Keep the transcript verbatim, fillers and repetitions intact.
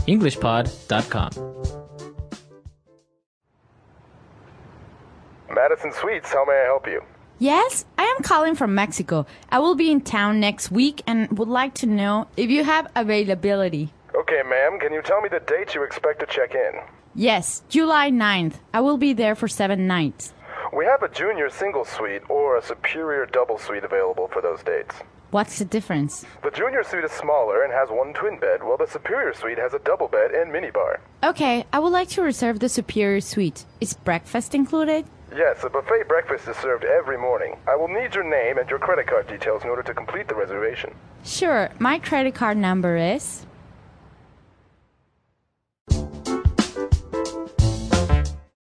english pod dot com. Madison Suites, how may I help you? Yes, I am calling from Mexico. I will be in town next week and would like to know if you have availability. Okay, ma'am, can you tell me the date you expect to check in? Yes, July ninth. I will be there for seven nights. We have a junior single suite or a superior double suite available for those dates. What's the difference? The junior suite is smaller and has one twin bed, while the superior suite has a double bed and minibar. Okay, I would like to reserve the superior suite. Is breakfast included? Yes, a buffet breakfast is served every morning. I will need your name and your credit card details in order to complete the reservation. Sure, my credit card number is